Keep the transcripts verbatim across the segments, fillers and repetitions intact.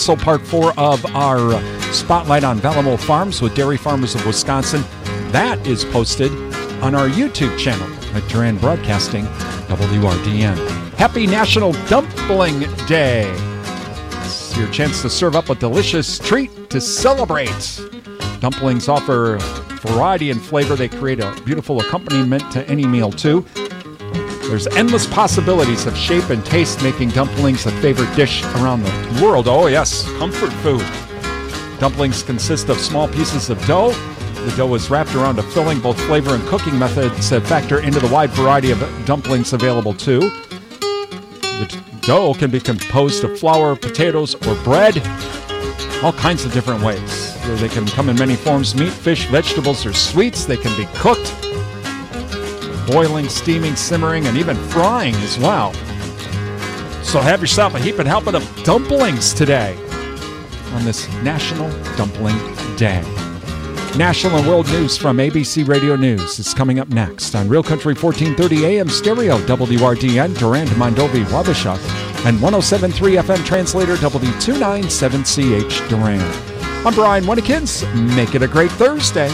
also part four of our Spotlight on Valamo Farms with Dairy Farmers of Wisconsin. That is posted on our YouTube channel at Duran Broadcasting, W R D N. Happy National Dumpling Day. It's your chance to serve up a delicious treat to celebrate. Dumplings offer variety and flavor. They create a beautiful accompaniment to any meal, too. There's endless possibilities of shape and taste, making dumplings a favorite dish around the world. Oh, yes, comfort food. Dumplings consist of small pieces of dough. The dough is wrapped around a filling. Both flavor and cooking methods factor into the wide variety of dumplings available, too. The dough can be composed of flour, potatoes, or bread. All kinds of different ways. They can come in many forms: meat, fish, vegetables, or sweets. They can be cooked, boiling, steaming, simmering, and even frying as well. So have yourself a heaping helping of dumplings today on this National Dumpling Day. National and world news from A B C Radio News is coming up next on Real Country fourteen thirty A M Stereo, W R D N, Durand, Mondovi, Wabasha, and one oh seven point three F M Translator, W two ninety-seven C H Durand. I'm Brian Winnikins. Make it a great Thursday.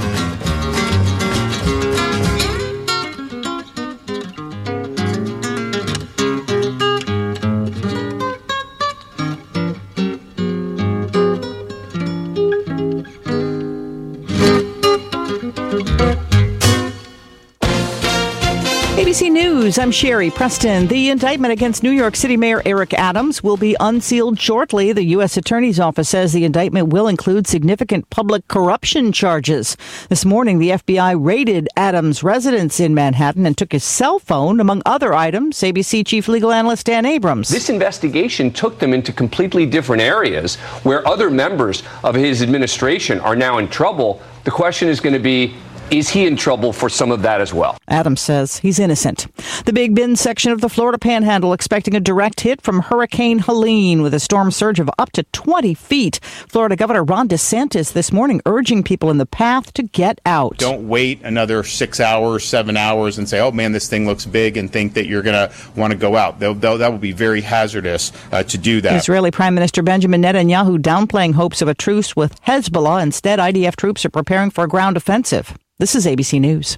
A B C News, I'm Sherry Preston. The indictment against New York City Mayor Eric Adams will be unsealed shortly. The U S Attorney's Office says the indictment will include significant public corruption charges. This morning, the F B I raided Adams' residence in Manhattan and took his cell phone, among other items. A B C Chief Legal Analyst Dan Abrams. This investigation took them into completely different areas where other members of his administration are now in trouble. The question is going to be, is he in trouble for some of that as well? Adams says he's innocent. The Big Bend section of the Florida Panhandle expecting a direct hit from Hurricane Helene with a storm surge of up to twenty feet. Florida Governor Ron DeSantis this morning urging people in the path to get out. Don't wait another six hours, seven hours and say, oh, man, this thing looks big and think that you're going to want to go out. They'll, they'll, that would be very hazardous uh, to do that. Israeli Prime Minister Benjamin Netanyahu downplaying hopes of a truce with Hezbollah. Instead, I D F troops are preparing for a ground offensive. This is A B C News.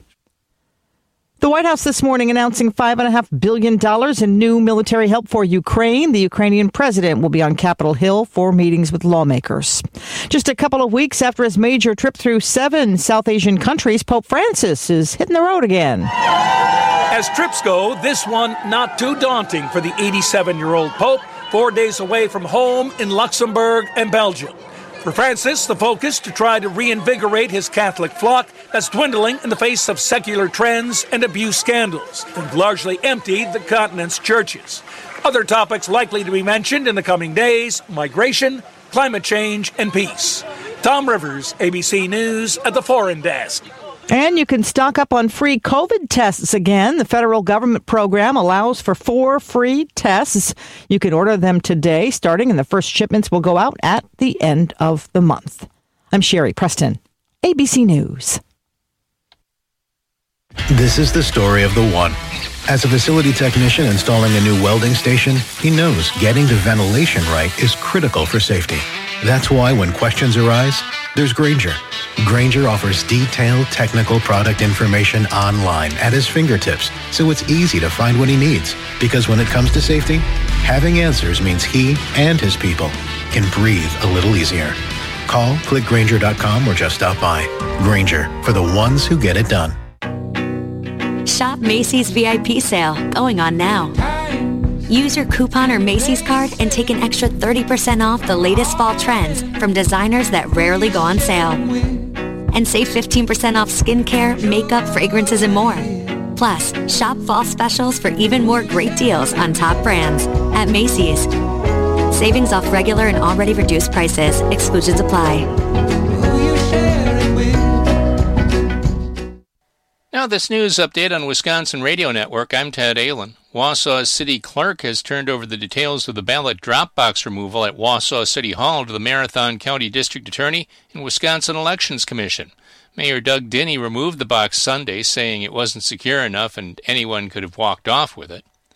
The White House this morning announcing five point five billion dollars in new military help for Ukraine. The Ukrainian president will be on Capitol Hill for meetings with lawmakers. Just a couple of weeks after his major trip through seven South Asian countries, Pope Francis is hitting the road again. As trips go, this one not too daunting for the eighty-seven-year-old Pope, four days away from home in Luxembourg and Belgium. For Francis, the focus to try to reinvigorate his Catholic flock that's dwindling in the face of secular trends and abuse scandals that have largely emptied the continent's churches. Other topics likely to be mentioned in the coming days: migration, climate change, and peace. Tom Rivers, A B C News at the Foreign Desk. And you can stock up on free COVID tests again. The federal government program allows for four free tests. You can order them today, starting, and the first shipments will go out at the end of the month. I'm Sherry Preston, A B C News. This is the story of the one. As a facility technician installing a new welding station, he knows getting the ventilation right is critical for safety. That's why when questions arise, there's Grainger. Grainger offers detailed technical product information online at his fingertips, so it's easy to find what he needs. Because when it comes to safety, having answers means he and his people can breathe a little easier. Call, click Grainger dot com, or just stop by. Grainger, for the ones who get it done. Shop Macy's V I P sale, going on now. Use your coupon or Macy's card and take an extra thirty percent off the latest fall trends from designers that rarely go on sale. And save fifteen percent off skincare, makeup, fragrances, and more. Plus, shop fall specials for even more great deals on top brands at Macy's. Savings off regular and already reduced prices. Exclusions apply. Now this news update on Wisconsin Radio Network. I'm Ted Aylen. Wausau City Clerk has turned over the details of the ballot drop box removal at Wausau City Hall to the Marathon County District Attorney and Wisconsin Elections Commission. Mayor Doug Dinney removed the box Sunday, saying it wasn't secure enough and anyone could have walked off with it.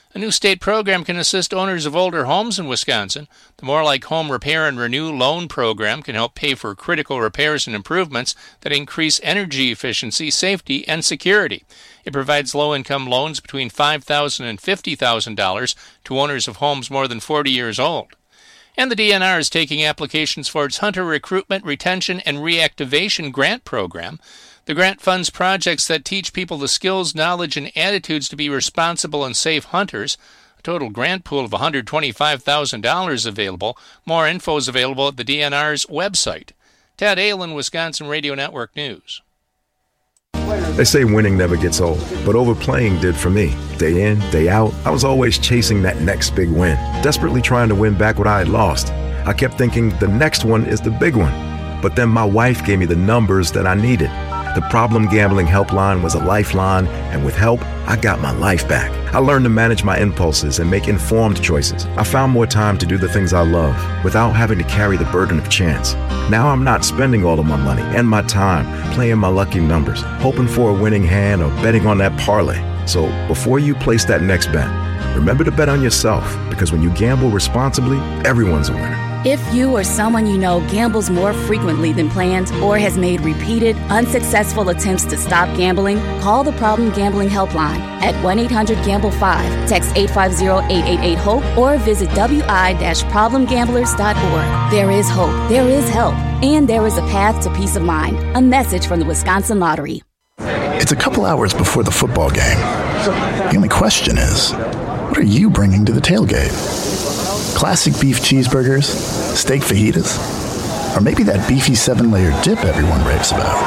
A new state program can assist owners of older homes in Wisconsin. The More Like Home Repair and Renew loan program can help pay for critical repairs and improvements that increase energy efficiency, safety, and security. It provides low-income loans between five thousand dollars and fifty thousand dollars to owners of homes more than forty years old. And the D N R is taking applications for its Hunter Recruitment, Retention, and Reactivation Grant Program. The grant funds projects that teach people the skills, knowledge, and attitudes to be responsible and safe hunters. A total grant pool of one hundred twenty-five thousand dollars is available. More info is available at the D N R's website. Ted Aylin, Wisconsin Radio Network News. They say winning never gets old, but overplaying did for me. Day in, day out, I was always chasing that next big win, desperately trying to win back what I had lost. I kept thinking the next one is the big one. But then my wife gave me the numbers that I needed. The Problem Gambling Helpline was a lifeline, and with help, I got my life back. I learned to manage my impulses and make informed choices. I found more time to do the things I love without having to carry the burden of chance. Now I'm not spending all of my money and my time playing my lucky numbers, hoping for a winning hand or betting on that parlay. So before you place that next bet, remember to bet on yourself, because when you gamble responsibly, everyone's a winner. If you or someone you know gambles more frequently than planned or has made repeated, unsuccessful attempts to stop gambling, call the Problem Gambling Helpline at one eight hundred gamble five, text eight five zero, eight eight eight, HOPE, or visit w i dash problem gamblers dot org. There is hope, there is help, and there is a path to peace of mind. A message from the Wisconsin Lottery. It's a couple hours before the football game. The only question is, what are you bringing to the tailgate? Classic beef cheeseburgers, steak fajitas, or maybe that beefy seven-layer dip everyone raves about.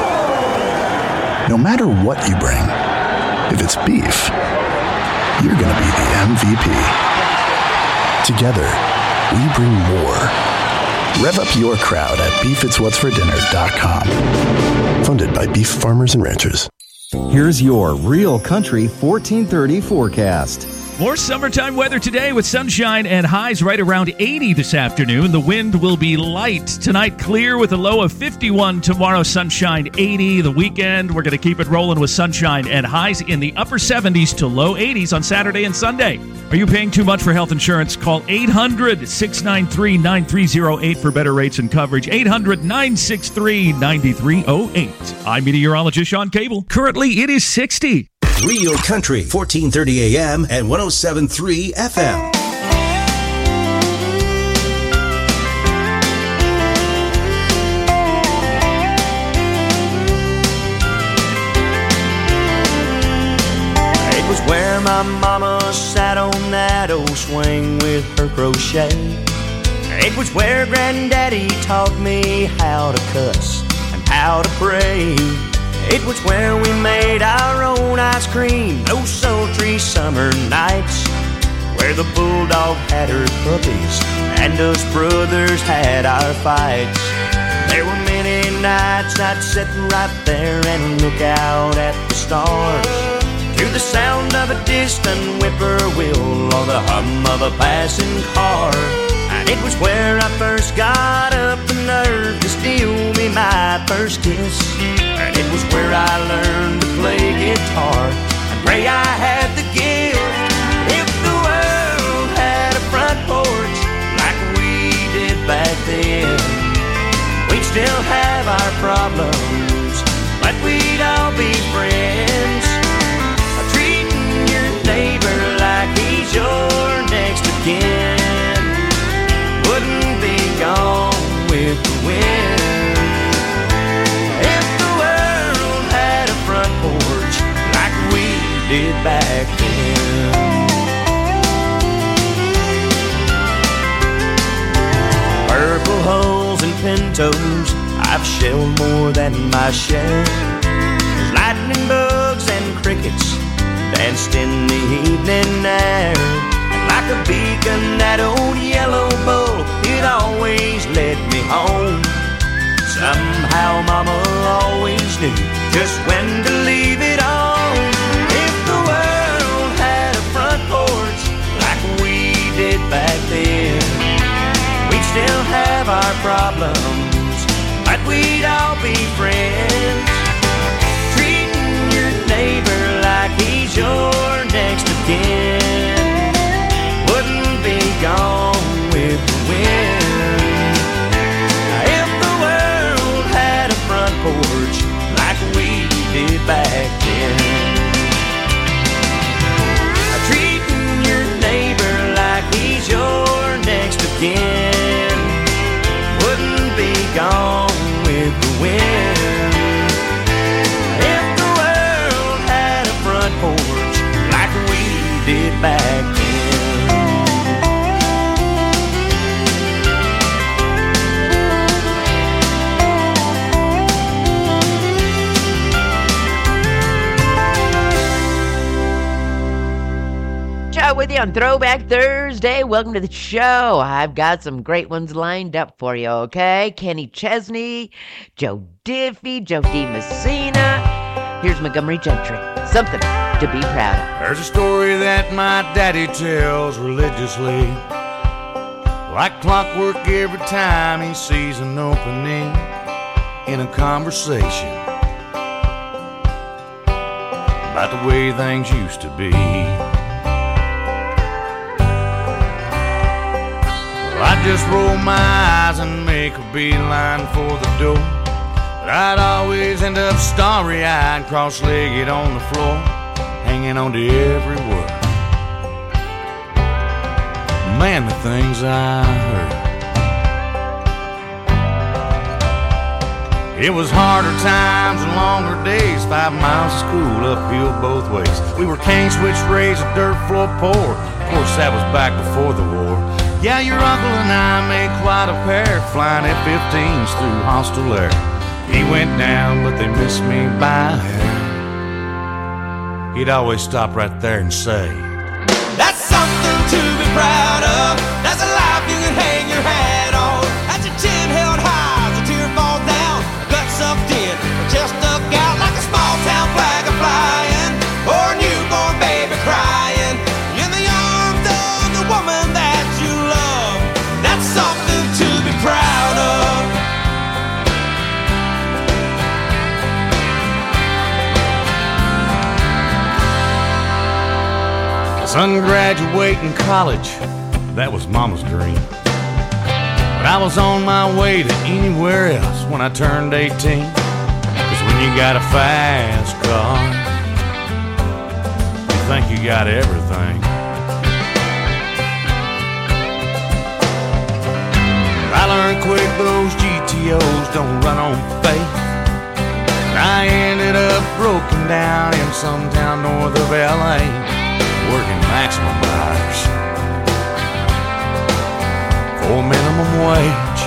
No matter what you bring, if it's beef, you're going to be the M V P. Together, we bring more. Rev up your crowd at beef its what's for dinner dot com. Funded by Beef Farmers and Ranchers. Here's your Real Country fourteen thirty forecast. More summertime weather today with sunshine and highs right around eighty this afternoon. The wind will be light. Tonight, clear with a low of fifty-one. Tomorrow, sunshine eighty. The weekend, we're going to keep it rolling with sunshine and highs in the upper seventies to low eighties on Saturday and Sunday. Are you paying too much for health insurance? Call eight hundred, six nine three, nine three zero eight for better rates and coverage. eight hundred, nine six three, nine three zero eight. I'm meteorologist Sean Cable. Currently, it is sixty. Real Country, fourteen thirty A M and one oh seven point three F M. It was where my mama sat on that old swing with her crochet. It was where Granddaddy taught me how to cuss and how to pray. It was where we made our own ice cream those sultry summer nights, where the bulldog had her puppies and us brothers had our fights. There were many nights I'd sit right there and look out at the stars, to the sound of a distant whippoorwill or the hum of a passing car. And it was where I first got up the nerve to steal me my first kiss. And it was where I learned to play guitar and pray I had the gift. If the world had a front porch like we did back then, we'd still have our problems, but we'd all be friends. Treating your neighbor like he's your next of kin wouldn't be gone with the wind. If the world had a front porch like we did back then. Purple hulls and pintos, I've shelled more than my share. There's lightning bugs and crickets danced in the evening air. Like a beacon, that old yellow bull, it always led me home. Somehow Mama always knew just when to leave it on. If the world had a front porch like we did back then, we'd still have our problems, but we'd all be friends. Treating your neighbor like he's your next of kin gone with the wind. If the world had a front porch like we did back then, treating your neighbor like he's your next of kin, wouldn't be gone with the wind. If the world had a front porch like we did back then. Joe with you on Throwback Thursday. Welcome to the show. I've got some great ones lined up for you, okay? Kenny Chesney, Joe Diffie, Joe D. Messina. Here's Montgomery Gentry. Something to be proud of. There's a story that my daddy tells religiously, like clockwork every time he sees an opening in a conversation about the way things used to be. I'd just roll my eyes and make a beeline for the door, but I'd always end up starry-eyed, cross-legged on the floor, hanging on to every word. Man, the things I heard. It was harder times and longer days, five miles of school uphill both ways. We were cane switch raised, a dirt floor poor. Of course, that was back before the war. Yeah, your uncle and I made quite a pair, flying F fifteens through hostile air. He went down, but they missed me by a hair. He'd always stop right there and say, that's something to be proud of. That's a life you can hang your hat on. That's your chin held high as a tear falls down. Gut sucked in, chest stuck out like a small town flag a flying, or a newborn baby crying in the arms of the woman that you love. That's something to be proud of. Son graduating college, that was Mama's dream. But I was on my way to anywhere else when I turned eighteen. Cause when you got a fast car, you think you got everything. I learned quick those G T Os don't run on faith. I ended up broken down in some town north of L A, working maximum hours for minimum wage.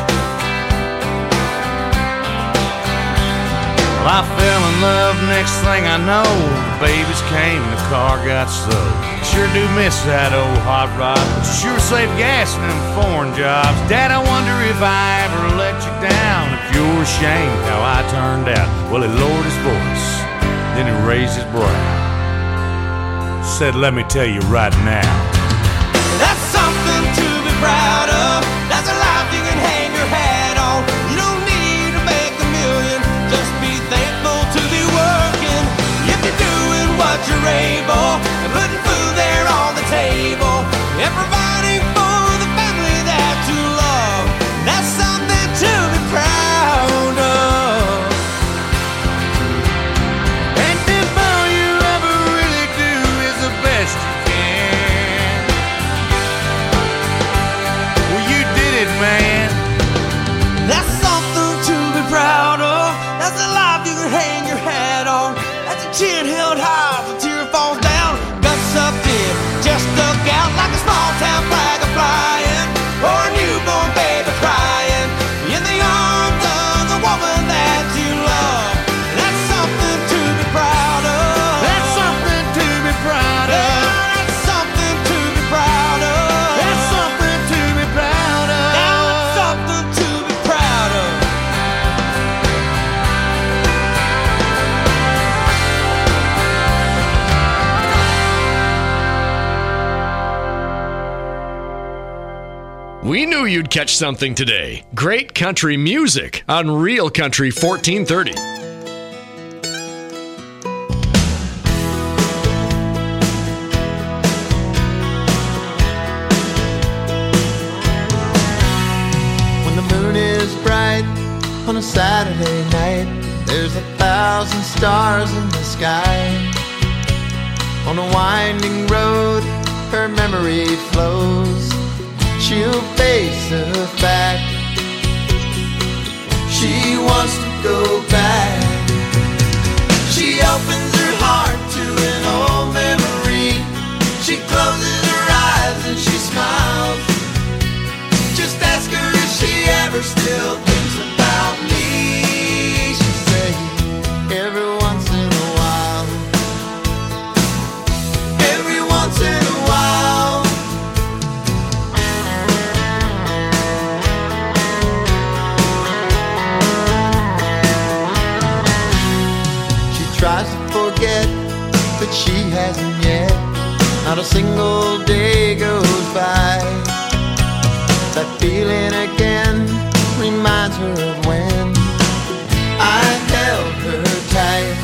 Well, I fell in love, next thing I know, the babies came and the car got sold. Sure do miss that old hot rod, but you sure save gas in them foreign jobs. Dad, I wonder if I ever let you down, if you're ashamed how I turned out. Well, he lowered his voice, then he raised his brow, said, let me tell you right now, that's something to be proud of. That's a life you can hang your hat on. You don't need to make a million, just be thankful to be working. If you're doing what you're able, and putting food there on the table, and providing for the family that you love, that's something to be proud of. And if all you ever really do is the best you can, well, you did it, man. That's something to be proud of. That's a life you can hang your hat on. That's a chin held high, the tear falls down. Guts up in, just stuck out like a small town flag a flying, or a newborn baby crying in the arms of the woman that you love. That's something to be proud of. That's something to be proud of. Yeah, that's something to be proud of. That's something to be proud of. Now that's something to be proud of. We knew you'd catch something today. Great country music on Real Country fourteen thirty. On a Saturday night, there's a thousand stars in the sky. On a winding road, her memory flows. She'll face the fact she wants to go back. She opens her heart to an old memory. She closes her eyes and she smiles. Just ask her if she ever still thinks about me. She says every once in a while, every once in a while. She tries to forget, but she hasn't yet. Not a single day goes by. That feeling again reminds her of when I held her tight.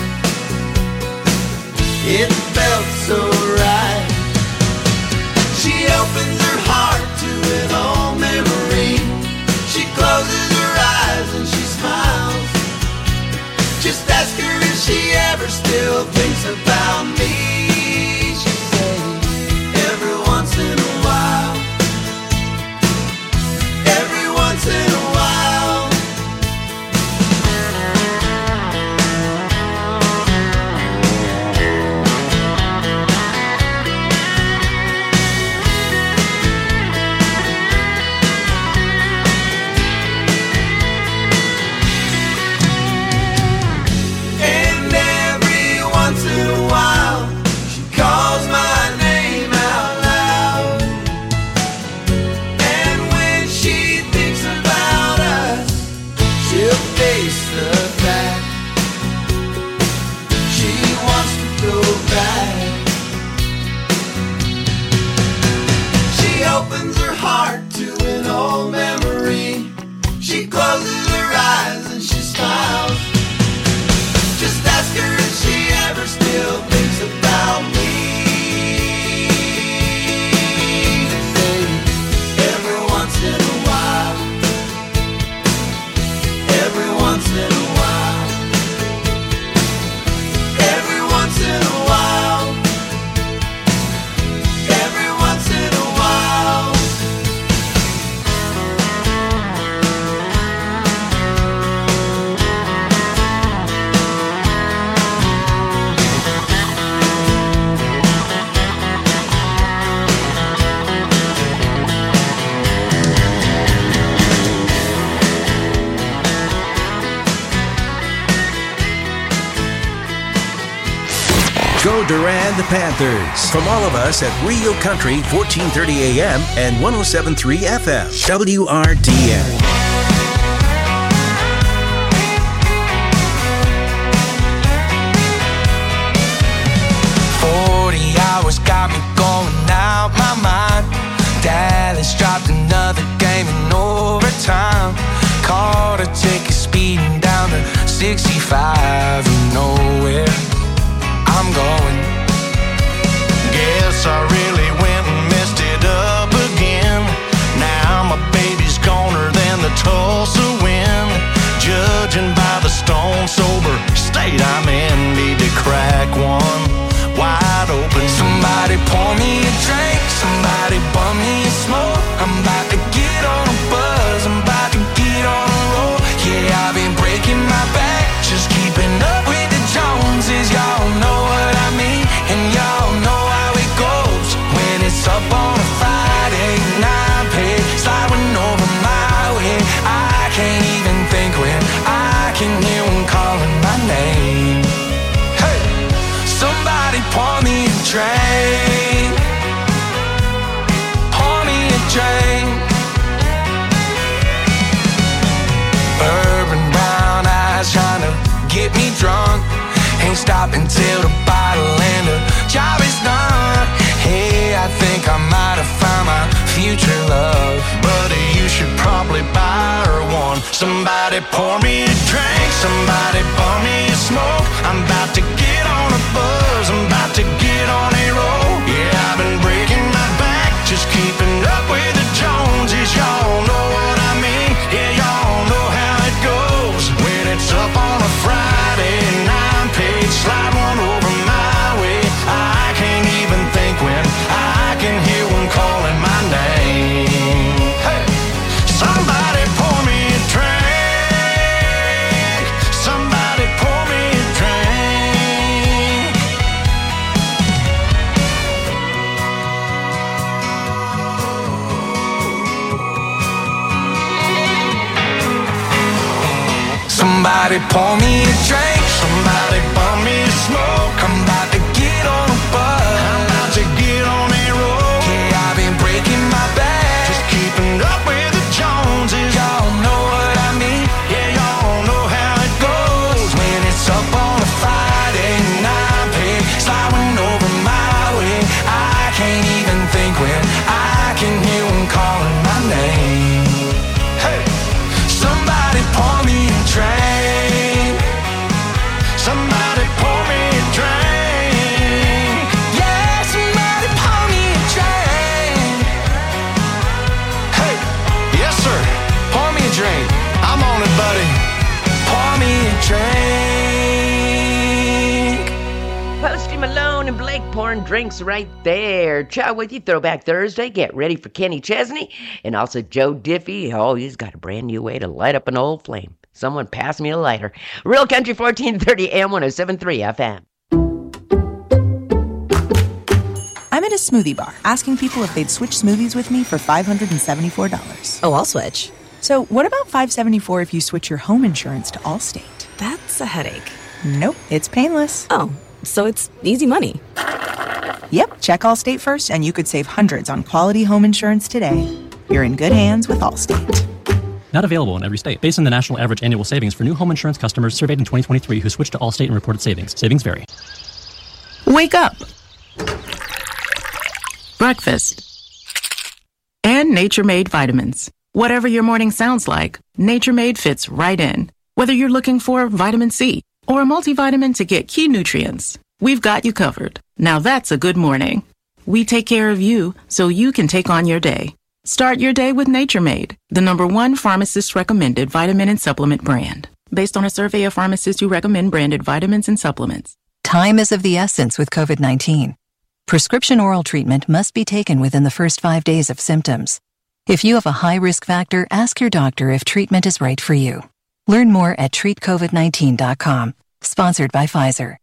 It felt so right. She opens her heart to an old memory. She closes her eyes and she smiles. Just ask her if she ever still thinks about me. She says every once in a while, every once in a while. And every once in a while, she calls my name out loud. And when she thinks about us, she'll face the fact she wants to go back. She opens her heart to an old memory. She closes her eyes and she smiles. Just ask her if she ever still thinks about me. They say every once in a while, every once in a while, every once in a while, every once in a while. Go Duran the Panthers. From all of us at Real Country, fourteen thirty A M and one oh seven point three F M. W R D N. Forty hours got me going out my mind. Dallas dropped another game in overtime. Caught a ticket speeding down to sixty-five and nowhere I'm going. Guess I really went and messed it up again. Now my baby's goner than the Tulsa wind. Judging by the stone sober state I'm in, need to crack one wide open. Somebody pour me a drink, somebody bum me a smoke. I'm about to get on a buzz, I'm about to get on a roll. Yeah, I've been breaking my back, just keeping up with the Joneses. Y'all know what I mean, and y'all know how it goes. When it's up on a Friday night, pay sliding over my way. I can't even think when I can hear one calling my name. Hey, somebody pour me a drink, pour me a drink. Bourbon brown eyes trying to get me drunk. Ain't stopping till the bottle and the job is done. Hey, I think I might have found my future love. Buddy, you should probably buy her one. Somebody pour me a drink, somebody bum me a smoke. I'm about to get on a buzz, I'm about to get on a roll. Yeah, I've been breaking my back, just keeping up with the Joneses. Y'all know what I mean, yeah, y'all know how it goes. Somebody pour me a drink, somebody bum me a smoke. I'm about to get on a bus, I'm about to get on a road. Yeah, I've been breaking my back, just keeping up with the Joneses. Y'all know what I mean, yeah, y'all know how it goes. When it's up on a Friday night, pig sliding over my way, I can't even think when I can hear them calling my name. Hey, somebody pour me a drink, somebody pour me a drink. Yeah, somebody pour me a drink. Hey, yes sir, pour me a drink. I'm on it, buddy. Pour me a drink. Posty Malone and Blake pouring drinks right there. Chow with you, Throwback Thursday. Get ready for Kenny Chesney and also Joe Diffie. Oh, he's got a brand new way to light up an old flame. Someone pass me a lighter. Real Country fourteen thirty A M one oh seven point three F M. I'm at a smoothie bar asking people if they'd switch smoothies with me for five hundred seventy-four dollars. Oh, I'll switch. So what about five hundred seventy-four dollars if you switch your home insurance to Allstate? That's a headache. Nope, it's painless. Oh, so it's easy money. Yep, check Allstate first and you could save hundreds on quality home insurance today. You're in good hands with Allstate. Not available in every state. Based on the national average annual savings for new home insurance customers surveyed in twenty twenty-three who switched to Allstate and reported savings. Savings vary. Wake up. Breakfast. And Nature Made vitamins. Whatever your morning sounds like, Nature Made fits right in. Whether you're looking for vitamin C or a multivitamin to get key nutrients, we've got you covered. Now that's a good morning. We take care of you so you can take on your day. Start your day with Nature Made, the number one pharmacist-recommended vitamin and supplement brand. Based on a survey of pharmacists who recommend branded vitamins and supplements. Time is of the essence with COVID nineteen. Prescription oral treatment must be taken within the first five days of symptoms. If you have a high risk factor, ask your doctor if treatment is right for you. Learn more at treat covid nineteen dot com. Sponsored by Pfizer.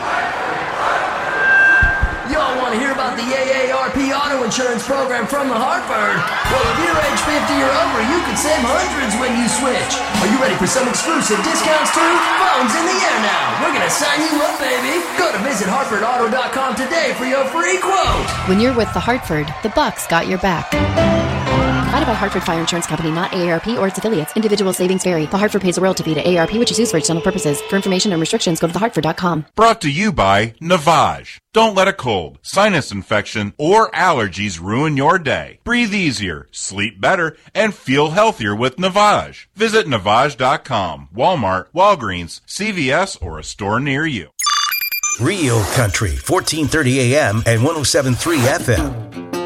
Y'all want to hear about the A A R P Auto Insurance Program from the Hartford? Well, if you're age fifty or over, you can save hundreds when you switch. Are you ready for some exclusive discounts too? Phone's in the air now. We're going to sign you up, baby. Go to visit hartford auto dot com today for your free quote. When you're with the Hartford, the Bucks got your back. Provided by Hartford Fire Insurance Company, not A A R P or its affiliates. Individual savings vary. The Hartford pays a royalty fee to A A R P, which is used for external purposes. For information and restrictions, go to the hartford dot com. Brought to you by Navage. Don't let a cold, sinus infection, or allergies ruin your day. Breathe easier, sleep better, and feel healthier with Navage. Visit navage dot com, Walmart, Walgreens, C V S, or a store near you. Real Country, fourteen thirty A M and one oh seven point three F M.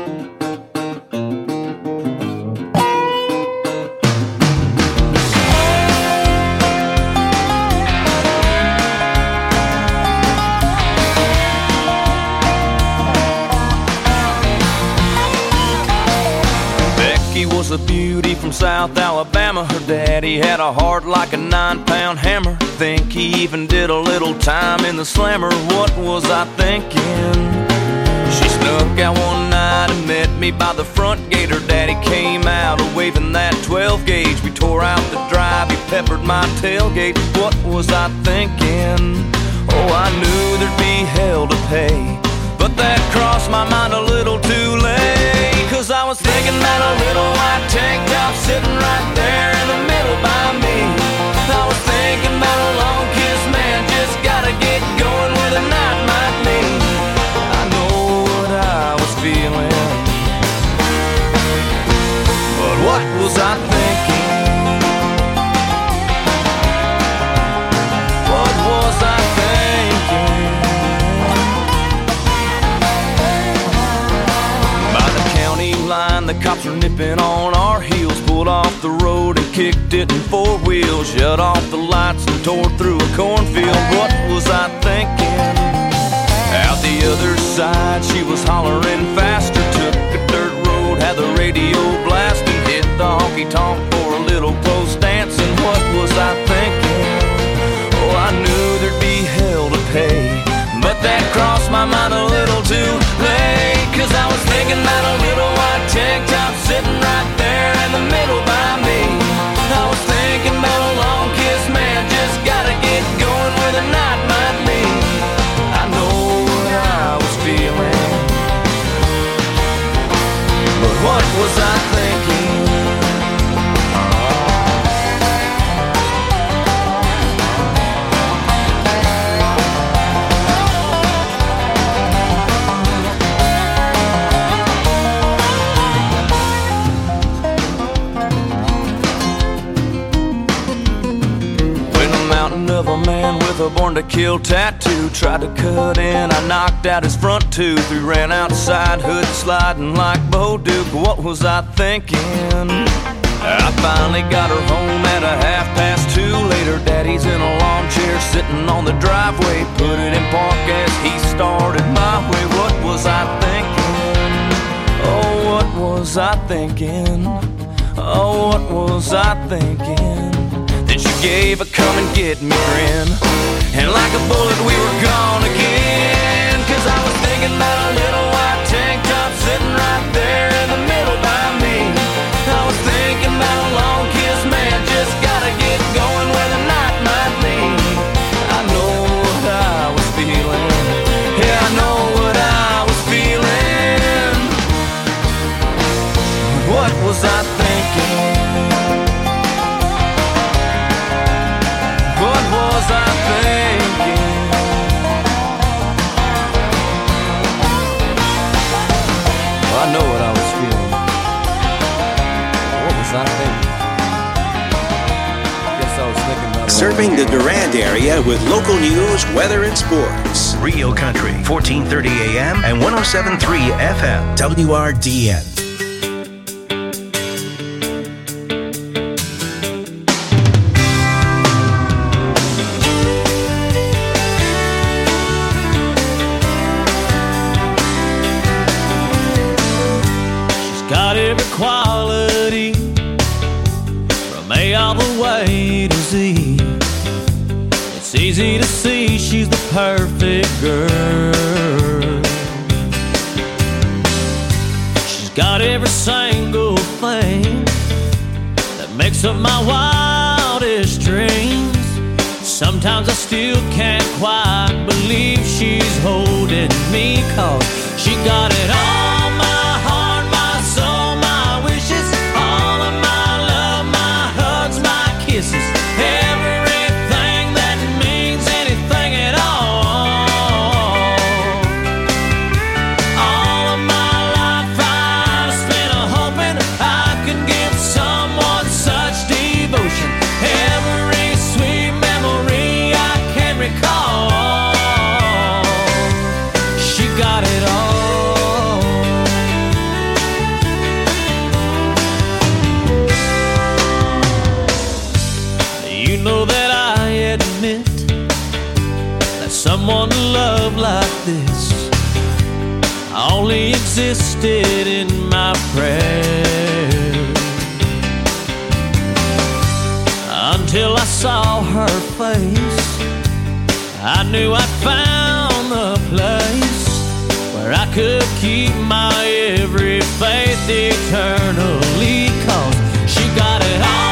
Was a beauty from South Alabama. Her daddy had a heart like a nine-pound hammer. Think he even did a little time in the slammer. What was I thinking? She snuck out one night and met me by the front gate. Her daddy came out waving that twelve gauge. We tore out the drive, he peppered my tailgate. What was I thinking? Oh, I knew there'd be hell to pay, but that crossed my mind a little too late. Cause I was thinking about a little white tank top sitting right there in the middle by me. I was thinking about a long kiss, man, just gotta get going where the night might lead. I know what I was feeling, but what was I thinking? What was I thinking? Line, the cops were nipping on our heels, pulled off the road and kicked it in four wheels, shut off the lights and tore through a cornfield. What was I thinking? Out the other side, she was hollering faster, took a dirt road, had the radio blasting, hit the honky-tonk for a little close dancing. What was I thinking? Oh, I knew there'd be hell to pay, but that crossed my mind a little too late. Cause I was thinking about a little white tank top sitting right there in the middle by me. I was thinking about a long kiss, man, just mountain of a man with a born-to-kill tattoo. Tried to cut in, I knocked out his front tooth. We ran outside, hood sliding like Bo Duke. What was I thinking? I finally got her home at a half past two. Later, Daddy's in a lawn chair sitting on the driveway. Put it in park as he started my way. What was I thinking? Oh, what was I thinking? Oh, what was I thinking? Then she gave a come and get me grin, and like a bullet we were gone again. Cause I was thinking about a little white tank top sitting right there in the middle by me. I was thinking about a long kiss, man, just gotta get going where the night might lead. I know what I was feeling, yeah, I know what I was feeling. What was I thinking? What was I thinking? Well, I know what I was feeling. What was I thinking? I guess I was thinking about Serving the Durand area with local news, weather, and sports. Rio Country, fourteen thirty A M and one oh seven point three F M, W R D N. Got every quality from A all the way to Z. It's easy to see she's the perfect girl. She's got every single thing that makes up my wildest dreams. Sometimes I still can't quite believe she's holding me, 'cause she got it all. Everything that means anything at all. All of my life I've spent hoping I could give someone such devotion. Every sweet memory I can recall. She got it all. You know that I admit that someone to love like this only existed in my prayers, until I saw her face. I knew I'd found the place where I could keep my every faith eternally, 'cause she got it all.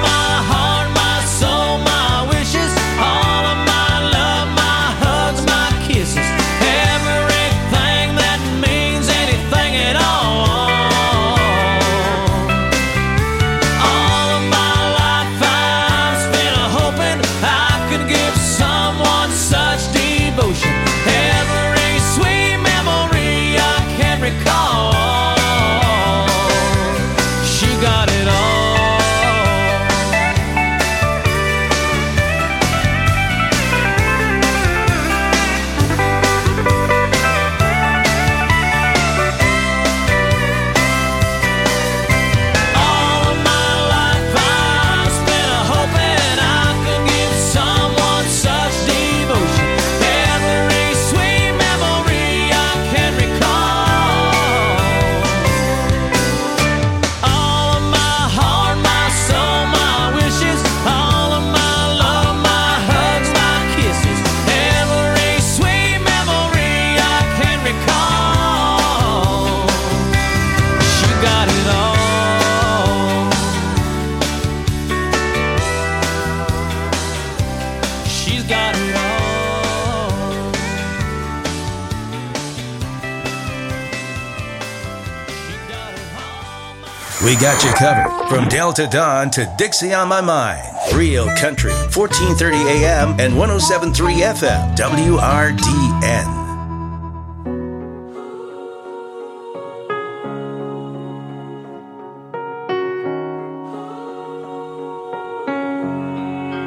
We got you covered from Delta Dawn to Dixie on My Mind. Rio Country, fourteen thirty A M and one oh seven point three F M, W R D N.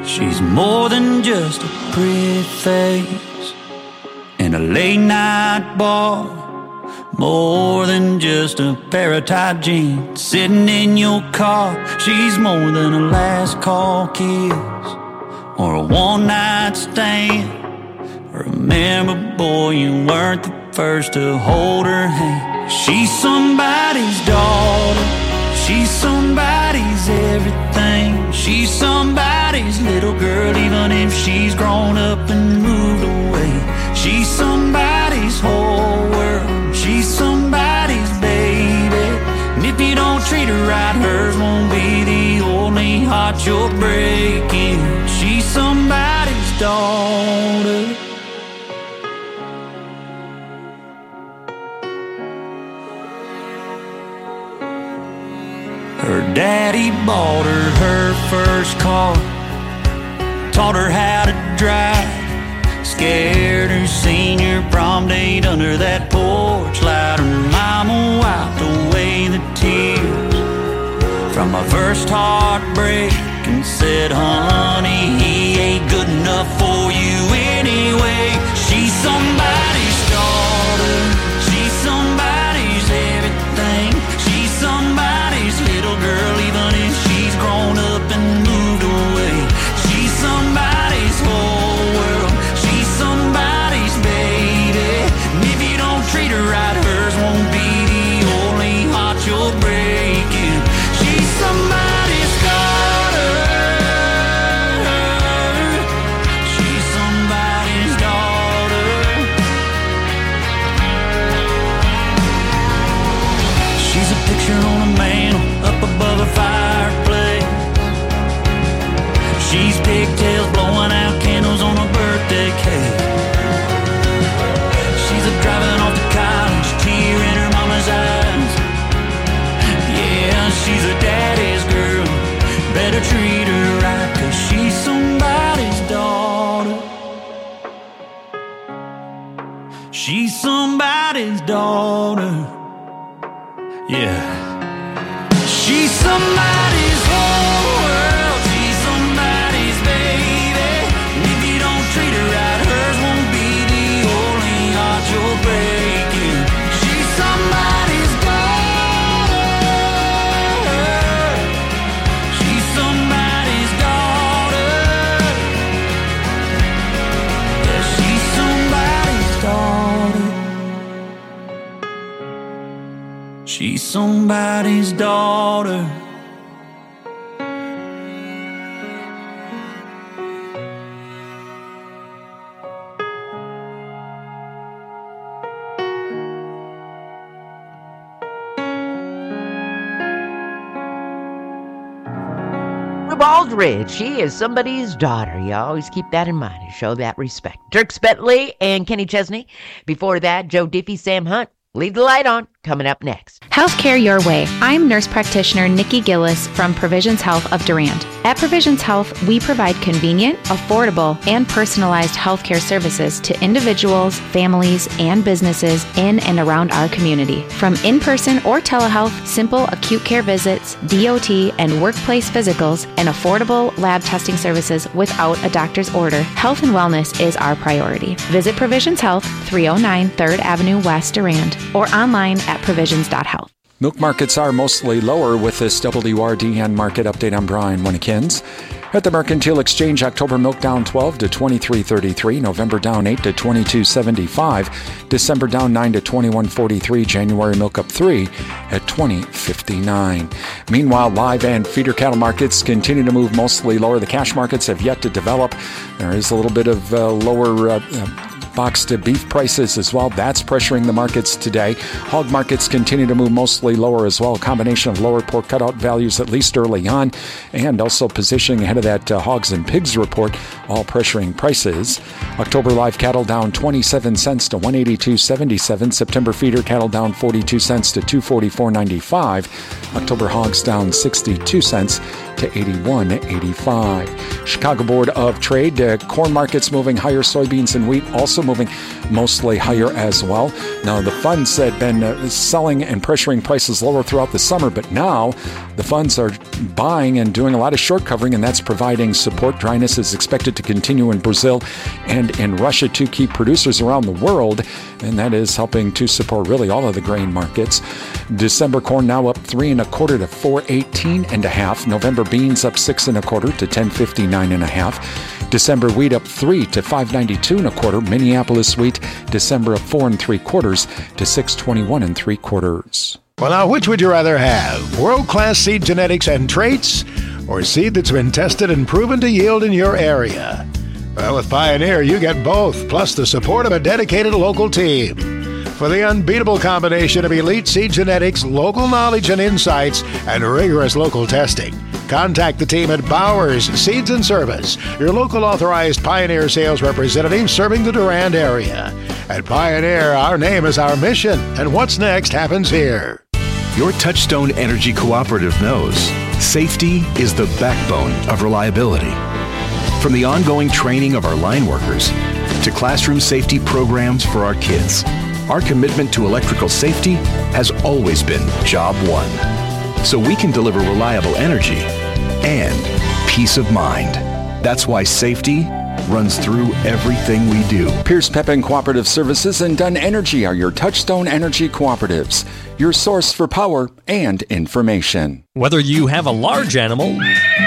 She's more than just a pretty face in a late night bar. More than just a pair of tight jeans sitting in your car. She's more than a last call kiss or a one night stand. Remember, boy, you weren't the first to hold her hand. She's somebody's daughter. She's somebody's everything. She's somebody's little girl, even if she's grown up and moved away. She's somebody's whole world. She's somebody's baby. And if you don't treat her right, hers won't be the only heart you're breaking. She's somebody's daughter. Her daddy bought her her first car, taught her how to drive, scared her senior prom date under that porch light. Her mama wiped away the tears from my first heartbreak and said, honey, he ain't good enough for you anyway. She's somebody's daughter. She's somebody's everything. She's somebody's little girl, even if she's grown up and moved away. She's somebody's whole world. She's somebody's baby. And if you don't treat her right, hers won't be the only heart you're breaking. She's somebody's daughter. She's somebody's daughter. She's a picture on a mantle up above a fireplace. She's pigtails blowing out candles on a birthday cake. She's a driving off to college, tear in her mama's eyes. Yeah, she's a daddy's girl. Better treat her right, 'cause she's somebody's daughter. She's somebody's daughter. Yeah. She's somebody's whole world. She's somebody's baby. And if you don't treat her right, hers won't be the only heart you're breaking. She's somebody's daughter. She's somebody's daughter. Yeah, she's somebody's daughter. She's somebody's daughter. Rube Aldridge, she is somebody's daughter. You always keep that in mind and show that respect. Dierks Bentley and Kenny Chesney. Before that, Joe Diffie, Sam Hunt. Leave the light on. Coming up next. Healthcare your way. I'm nurse practitioner Nikki Gillis from Provisions Health of Durand. At Provisions Health, we provide convenient, affordable, and personalized healthcare services to individuals, families, and businesses in and around our community. From in-person or telehealth, simple acute care visits, D O T, and workplace physicals, and affordable lab testing services without a doctor's order, health and wellness is our priority. Visit Provisions Health, three oh nine third Avenue West, Durand, or online at provisions dot health. Milk markets are mostly lower with this W R D N market update. I'm Brian Winnikins. At the Mercantile Exchange, October milk down twelve to twenty-three thirty-three, November down eight to twenty-two seventy-five, December down nine to twenty-one forty-three, January milk up three at twenty fifty-nine. Meanwhile, live and feeder cattle markets continue to move mostly lower. The cash markets have yet to develop. There is a little bit of uh, lower uh, uh, boxed beef prices as well. That's pressuring the markets today. Hog markets continue to move mostly lower as well. A combination of lower pork cutout values at least early on, and also positioning ahead of that uh, hogs and pigs report, all pressuring prices. October live cattle down twenty-seven cents to one eighty-two seventy-seven. September feeder cattle down forty-two cents to two forty-four ninety-five. October hogs down sixty-two cents to eighty-one eighty-five. Chicago Board of Trade, uh, corn markets moving higher, soybeans and wheat also moving mostly higher as well. Now, the funds had been uh, selling and pressuring prices lower throughout the summer, but now the funds are buying and doing a lot of short covering, and that's providing support. Dryness is expected to continue in Brazil and in Russia, two key producers around the world, and that is helping to support really all of the grain markets. December corn now up three and a quarter to four eighteen and a half. November beans up six and a quarter to ten fifty-nine and a half. December wheat up three to five ninety-two and a quarter. Minneapolis wheat December up four and three quarters to six twenty-one and three quarters. Well, now, which would you rather have? World-class seed genetics and traits, or seed that's been tested and proven to yield in your area? Well, with Pioneer, you get both, plus the support of a dedicated local team. For the unbeatable combination of elite seed genetics, local knowledge and insights, and rigorous local testing, contact the team at Bowers Seeds and Service, your local authorized Pioneer sales representative serving the Durand area. At Pioneer, our name is our mission, and what's next happens here. Your Touchstone Energy Cooperative knows safety is the backbone of reliability. From the ongoing training of our line workers to classroom safety programs for our kids, our commitment to electrical safety has always been job one. So we can deliver reliable energy and peace of mind. That's why safety runs through everything we do. Pierce Pepin Cooperative Services and Dunn Energy are your Touchstone Energy Cooperatives, your source for power and information. Whether you have a large animal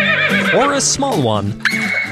or a small one,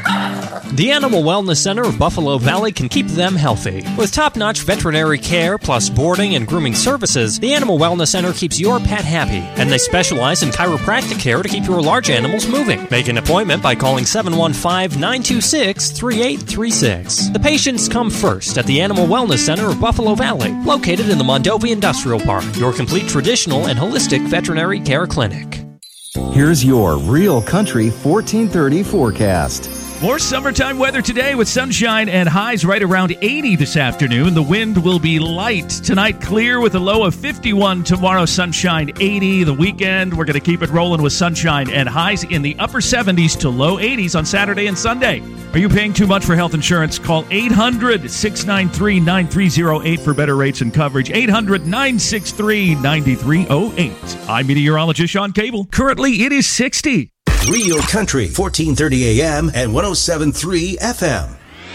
the Animal Wellness Center of Buffalo Valley can keep them healthy. With top-notch veterinary care plus boarding and grooming services, the Animal Wellness Center keeps your pet happy, and they specialize in chiropractic care to keep your large animals moving. Make an appointment by calling seven one five, nine two six, three eight three six. The patients come first at the Animal Wellness Center of Buffalo Valley, located in the Mondovi Industrial Park, your complete traditional and holistic veterinary care clinic. Here's your Real Country fourteen thirty forecast. More summertime weather today with sunshine and highs right around eighty this afternoon. The wind will be light. Tonight, clear with a low of fifty-one. Tomorrow, sunshine, eighty. The weekend, we're going to keep it rolling with sunshine and highs in the upper seventies to low eighties on Saturday and Sunday. Are you paying too much for health insurance? Call eight hundred, six nine three, nine three zero eight for better rates and coverage. eight hundred, nine six three, nine three zero eight. I'm meteorologist Sean Cable. Currently, it is sixty. Real Country, fourteen thirty A M and one oh seven point three F M.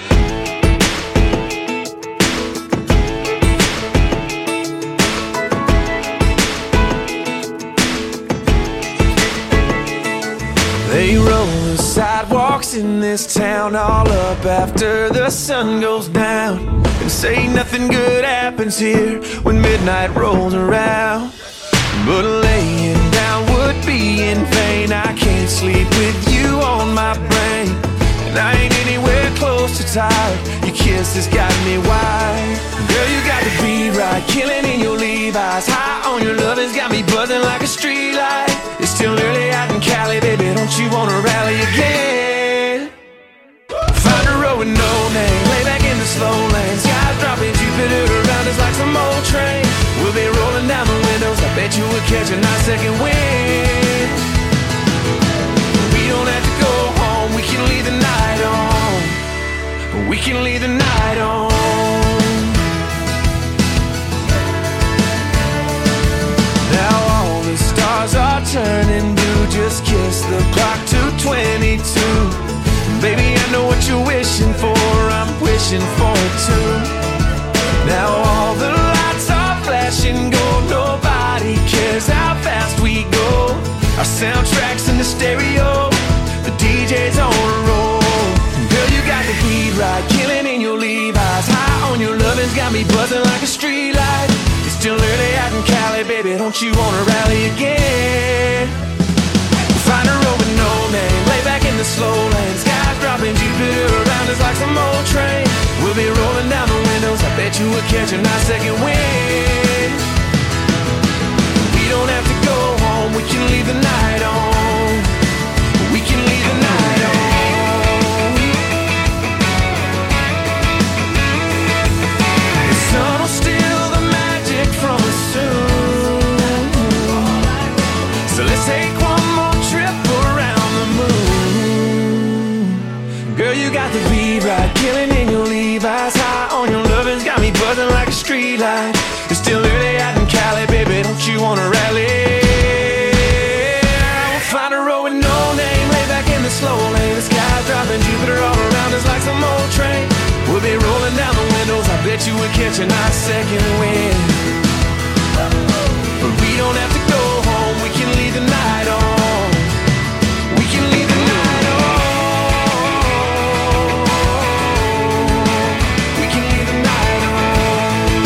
They roll the sidewalks in this town all up after the sun goes down, and say nothing good happens here when midnight rolls around. But laying down would be in vain. I can't sleep with you on my brain, and I ain't anywhere close to tired. Your kiss has got me wired. Girl, you got the beat right, killing in your Levi's. High on your love has got me buzzing like a street light. It's still early out in Cali, baby, don't you wanna rally again? Find a road with no name, lay back in the slow lane. Skies dropping, Jupiter around us like some old train. We'll be rolling down the windows, I bet you would catch a nice second wind. We don't have to go home, we can leave the night on. We can leave the night on. Now all the stars are turning blue, just kiss the clock to twenty-two. Baby, I know what you're wishing for, I'm wishing for it too. Now all the lights are flashing gold, nobody cares how fast we go. Our soundtrack's in the stereo, the D J's on a roll. Girl, you got the beat right, killing in your Levi's. High on your lovin's got me buzzing like a street light. It's still early out in Cali, baby, don't you wanna rally again? Find a road with no name, lay back in the slow lane. Skies dropping, Jupiter around us like some old train. We'll be rolling down the windows, I bet you would catch a nice second wind. We don't have to go home, we can leave the night on. We can leave the night on. The sun will steal the magic from us soon. So let's take one more trip around the moon. Girl, you got the beat right, killing in your Levi's. High on your lovin's got me buzzing like a street light. It's still early out in Cali, baby, don't you wanna rally? We'll find a road with no name, lay back in the slow lane. The sky's dropping Jupiter all around us like some old train. We'll be rolling down the windows, I bet you we'll catch a nice second wind. But we don't have to go home, we can leave the night on. We can leave the night on. We can leave the night on.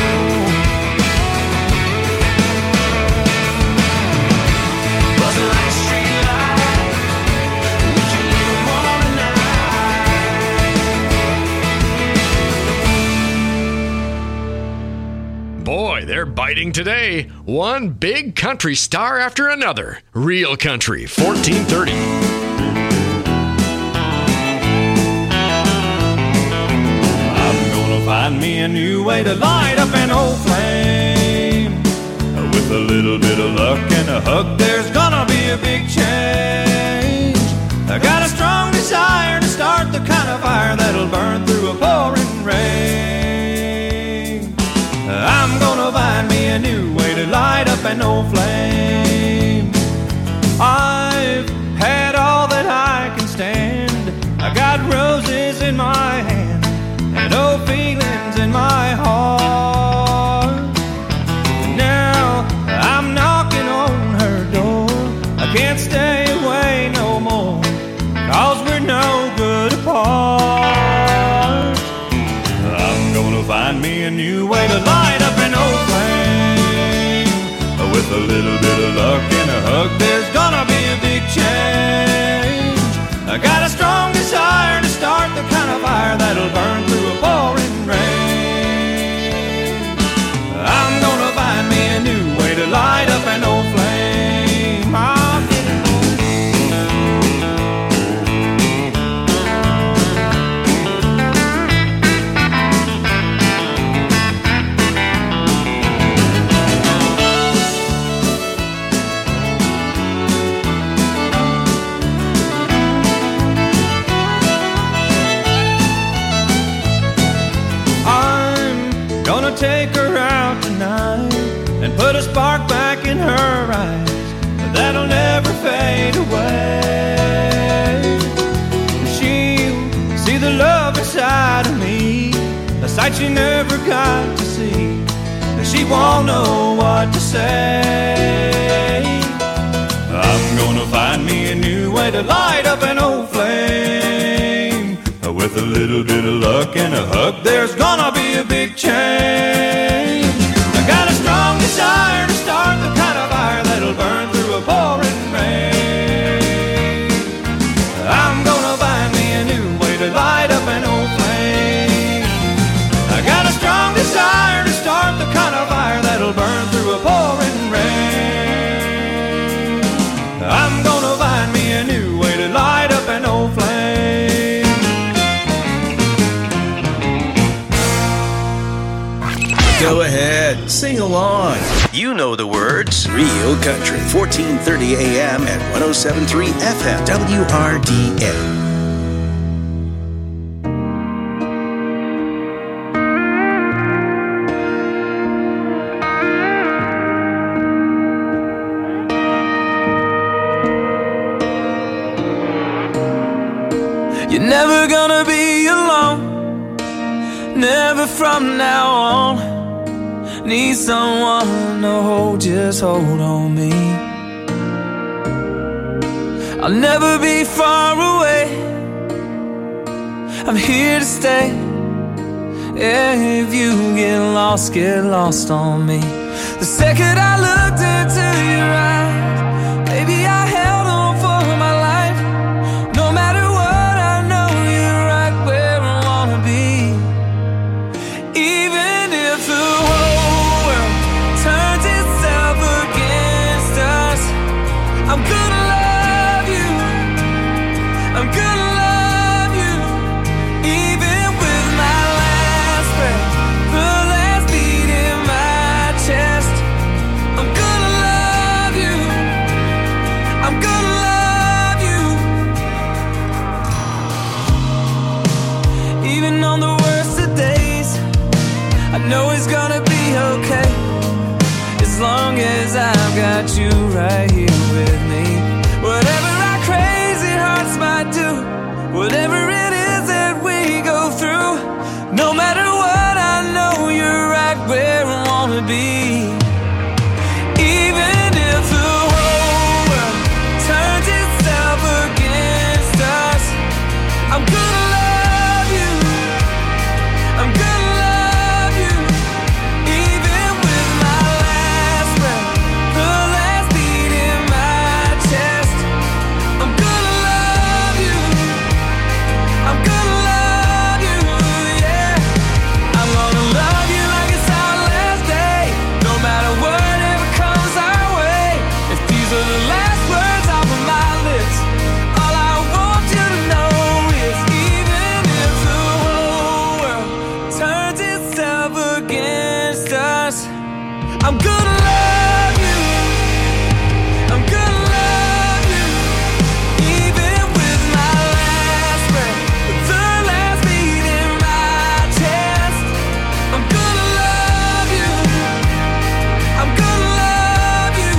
Buzzing like a street light. We can leave them all tonight. Boy, they're biting today. One big country star after another. Real Country, fourteen thirty. I'm gonna find me a new way to light up an old flame. With a little bit of luck and a hug, there's gonna be a big change. I got a strong desire to start the kind of fire that'll burn through a pouring rain. I'm gonna find me a new way to light up an old flame. I've had all that I can stand. I got roses in my hand and old feelings in my heart. Now I'm knocking on her door. I can't stay away no more, 'cause we're no good apart. I'm gonna find me a new way to light up an old flame. With a little bit of luck and a hug, there's gonna be a big change. I got a strong desire to start the kind of fire that'll burn through a pouring rain. I'm gonna find me a new way to light up an old flame. I'll get it. Take her out tonight and put a spark back in her eyes that'll never fade away. She'll see the love inside of me, a sight she never got to see. She won't know what to say. I'm gonna find me a new way to light up an old flame. With a little bit of luck and a hug, there's gonna be a big change. I got a strong desire to start the kind of fire that'll burn through a pouring rain. I'm gonna find me a new way to light up an old flame. I got a strong desire to start the kind of fire that'll burn through a pouring rain. I'm gonna find me a new way to light up an old flame. Go ahead, sing along. You know the words. Real Country, fourteen thirty A M at one oh seven point three F M, W R D N. You're never gonna be alone, never from now on. Need someone to hold, just hold on me. I'll never be far away, I'm here to stay. If you get lost, get lost on me. The second I looked into your eyes, baby, I held on for my life. No matter what, I know you're right where I wanna be. Even if the whole world turns itself against us, I'm gonna love you, I'm gonna love you. Even with my last breath, the last beat in my chest, I'm gonna love you, know it's gonna be okay, as long as I've got you right here with me. Whatever our crazy hearts might do, whatever it is that we go through, no matter what, I know you're right where I wanna be. Even if the whole world turns itself against us, I'm gonna love you, I'm gonna love you, even with my last breath, the last beat in my chest. I'm gonna love you, I'm gonna love you, yeah. I'm gonna love you like it's our last day, no matter whatever comes our way. If these are the last words off of my lips, all I want you to know is even if the whole world turns itself against us, I'm gonna love you, I'm gonna love you, even with my last breath, the last beat in my chest. I'm gonna love you, I'm gonna love you.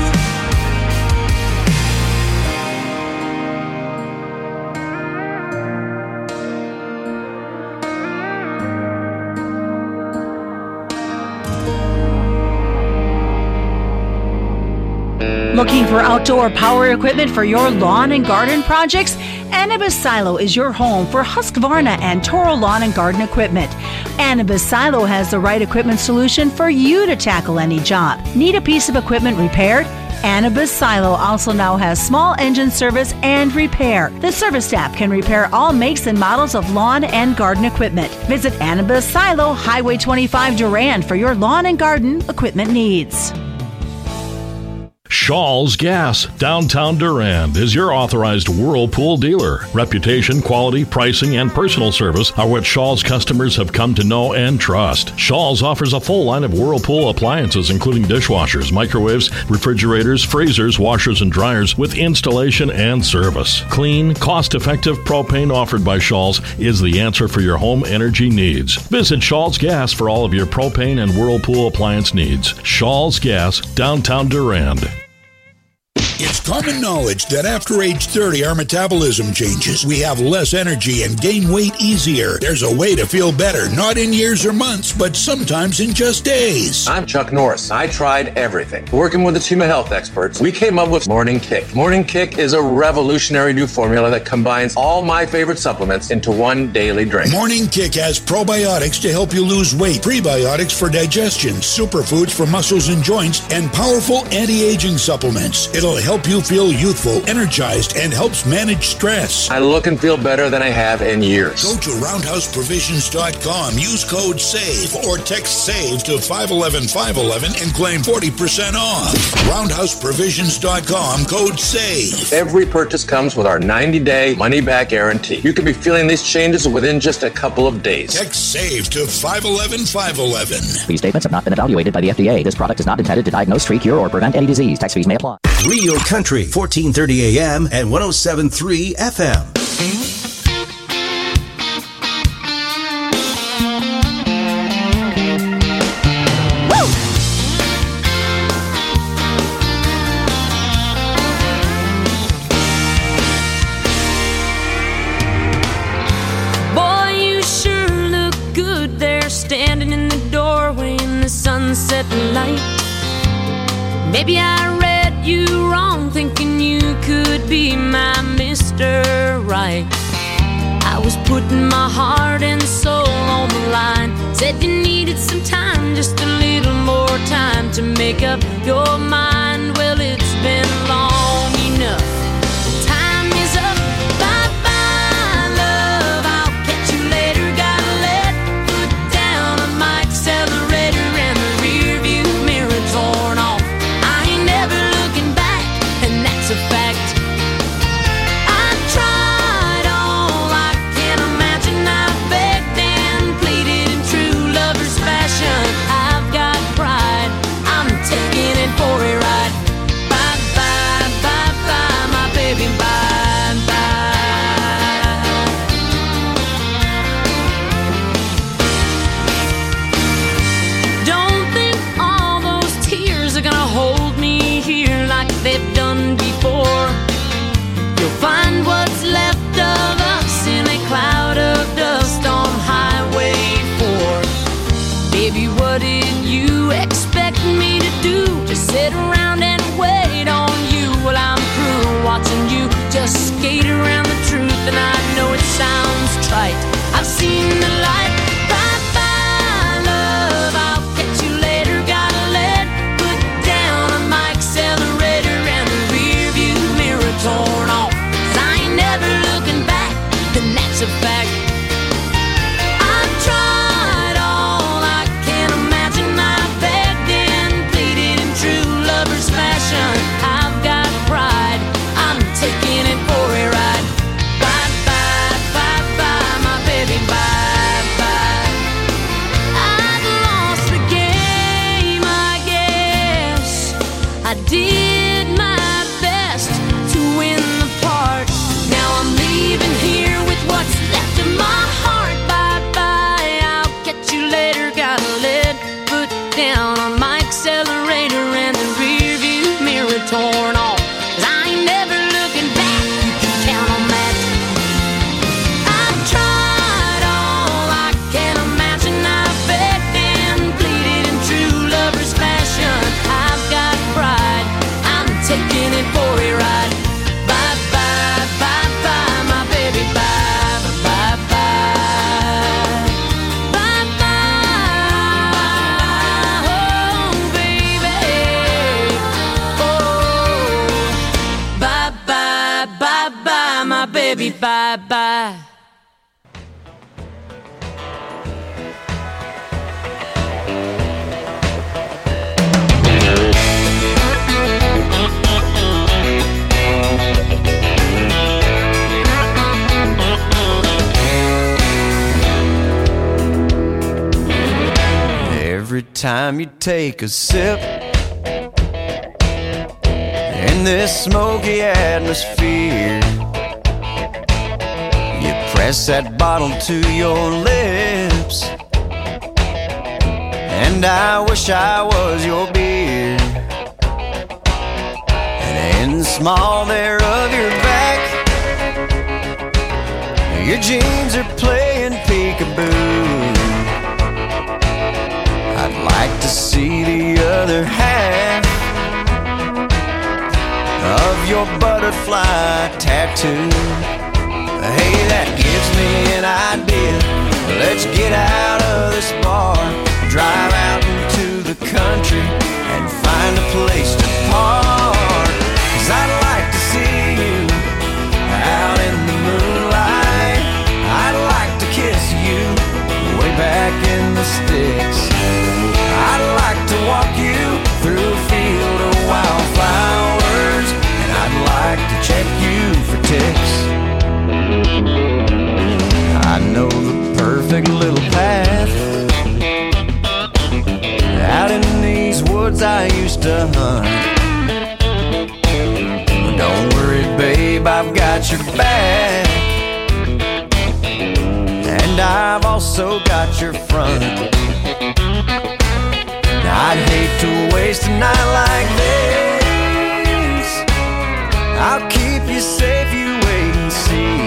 Looking for outdoor power equipment for your lawn and garden projects? Anibis Silo is your home for Husqvarna and Toro lawn and garden equipment. Anibis Silo has the right equipment solution for you to tackle any job. Need a piece of equipment repaired? Anibis Silo also now has small engine service and repair. The service staff can repair all makes and models of lawn and garden equipment. Visit Anibis Silo, Highway twenty-five Durand for your lawn and garden equipment needs. Shaw's Gas, downtown Durand, is your authorized Whirlpool dealer. Reputation, quality, pricing, and personal service are what Shaw's customers have come to know and trust. Shaw's offers a full line of Whirlpool appliances, including dishwashers, microwaves, refrigerators, freezers, washers, and dryers, with installation and service. Clean, cost-effective propane offered by Shaw's is the answer for your home energy needs. Visit Shaw's Gas for all of your propane and Whirlpool appliance needs. Shaw's Gas, downtown Durand. It's common knowledge that after age thirty, our metabolism changes. We have less energy and gain weight easier. There's a way to feel better, not in years or months, but sometimes in just days. I'm Chuck Norris. I tried everything. Working with a team of health experts, we came up with Morning Kick. Morning Kick is a revolutionary new formula that combines all my favorite supplements into one daily drink. Morning Kick has probiotics to help you lose weight, prebiotics for digestion, superfoods for muscles and joints, and powerful anti-aging supplements. It'll help you feel youthful, energized, and helps manage stress. I look and feel better than I have in years. Go to roundhouse provisions dot com, use code SAVE, or text SAVE to five one one five one one and claim forty percent off. roundhouse provisions dot com, code SAVE. Every purchase comes with our ninety-day money-back guarantee. You could be feeling these changes within just a couple of days. Text SAVE to five one one five one one. These statements have not been evaluated by the F D A. This product is not intended to diagnose, treat, cure, or prevent any disease. Tax fees may apply. Real Country, fourteen thirty A M and one oh seven point three F M. Boy, you sure look good there, standing in the doorway in the sunset light. Maybe I read you wrong, thinking you could be my Mister Right. I was putting my heart and soul on the line. Said you needed some time, just a little more time to make up your mind. Well, it's been long enough. Time is up. Bye-bye, love. I'll catch you later. Gotta let foot down on my accelerator and the rear view mirror torn off. I ain't never looking back, and that's a fact. I tried all I can imagine. I begged and pleaded in true lover's fashion. I've got pride. I'm taking it for a ride. Bye. me bye-bye. Every time you take a sip in this smoky atmosphere, you press that bottle to your lips, and I wish I was your beer. And in the small there of your back, your jeans are playing peekaboo. I'd like to see the other half of your butterfly tattoo. Hey, that gives me an idea. Let's get out of this bar, drive out into the country and find a place to park. 'Cause I'd like to see you out in the moonlight. I'd like to kiss you way back in the sticks. I'd like to walk you through a field of wildflowers, and I'd like to check you for ticks. I know the perfect little path out in these woods I used to hunt. Don't worry, babe, I've got your back, and I've also got your front. I'd hate to waste a night like this. I'll keep you safe, you wait and see.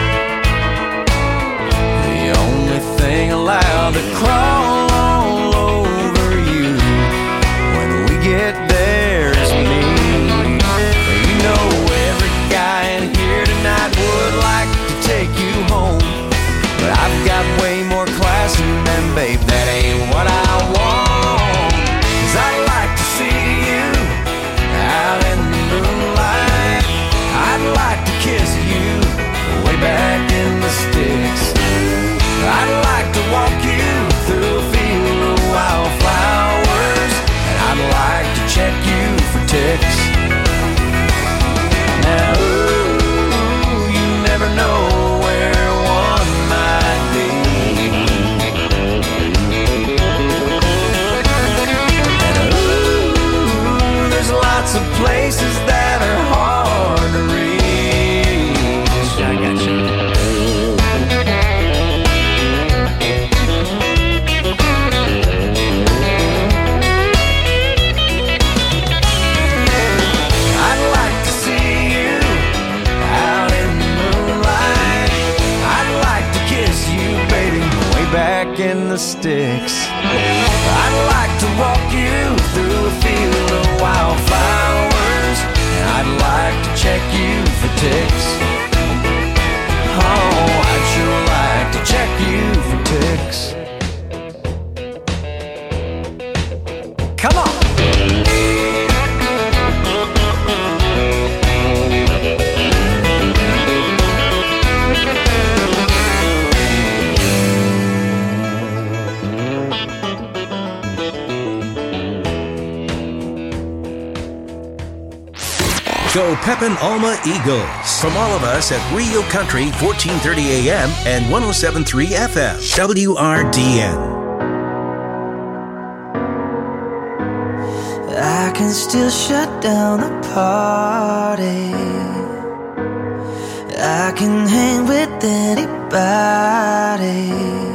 The only thing allowed to crawl all over you when we get there is me. You know every guy in here tonight would like to take you home, but I've got way more class in them, babe, that ain't what I want. I'd like to see you out in the moonlight. I'd like to kiss you way back in the sticks. I'd like to walk you through a field of wildflowers, and I'd like to check you for ticks. Now, ooh, you never know where one might be. Lots of places that are hard to reach. I got you. I'd like to see you out in the moonlight. I'd like to kiss you, baby, way back in the sticks. I'd like to walk you through a field of wildflowers, and I'd like to check you for ticks. Oh, I'd sure like to check you for ticks. Come on! Go Pepin Alma Eagles. From all of us at Real Country, fourteen thirty A M and one oh seven point three F M, W R D N. I can still shut down the party. I can hang with anybody.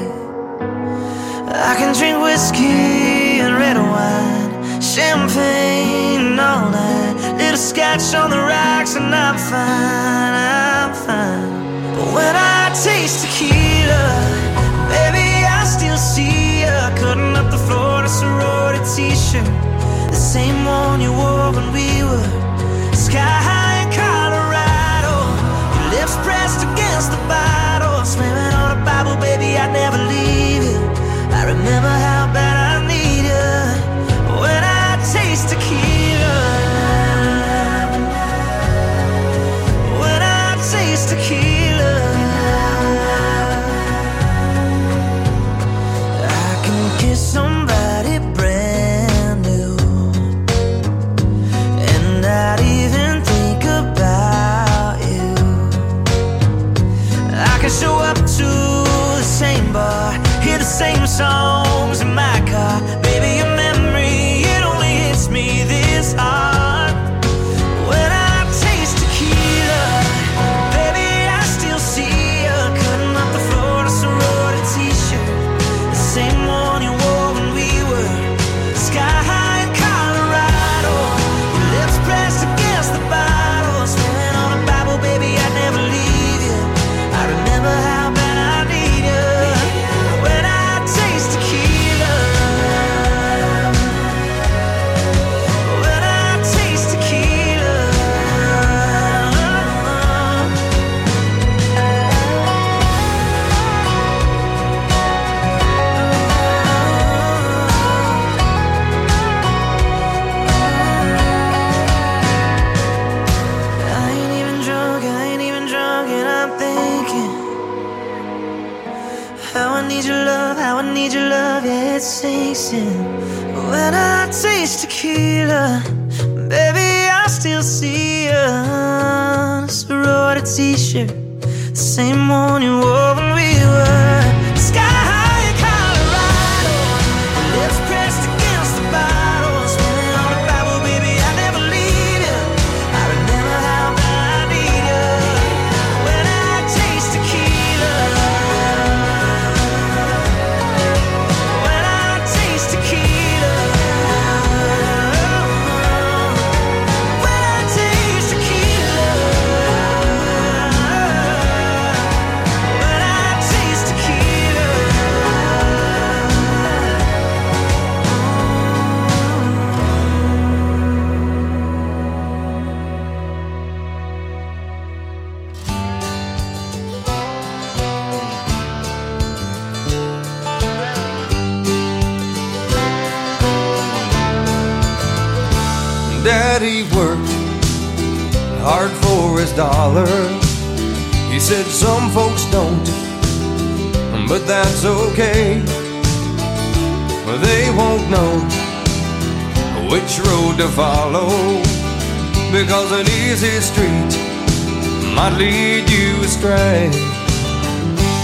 I can drink whiskey and red wine, champagne all night, little scotch on the rocks, and I'm fine, I'm fine. But when I taste tequila, baby, I still see you cutting up the Florida sorority t-shirt, the same one you wore when we were sky high in Colorado. Your lips pressed against the bottle, slamming on a Bible, baby, I'd never leave you. I remember how bad I need you when I taste tequila. When I taste tequila. to the same bar, hear the same songs in my car. Baby, your memory, it only hits me this hard. When I taste tequila, baby, I still see you cutting up the Florida sorority t-shirt, the same one you wore when we were sky high in Colorado. Your lips pressed against the bottle, swearing on a Bible, baby, I'd never leave you. I remember how bad I need you. When I taste tequila, when I taste tequila. I ain't even drunk, I ain't even drunk, and I'm thinking how I need your love, how I need your love, yeah, it sinks in. When I taste tequila, baby, I still see you. A sorority t-shirt, the same one you wore when we were sky high in Colorado. Your lips pressed against the bottle, swearing on a Bible, baby, I'd never leave you. I remember how bad I need you. When I taste tequila, when I taste tequila, when I taste tequila, when I taste tequila. Daddy worked hard for his dollar. He said some folks don't, but that's okay. Well, they won't know which road to follow, because an easy street might lead you astray.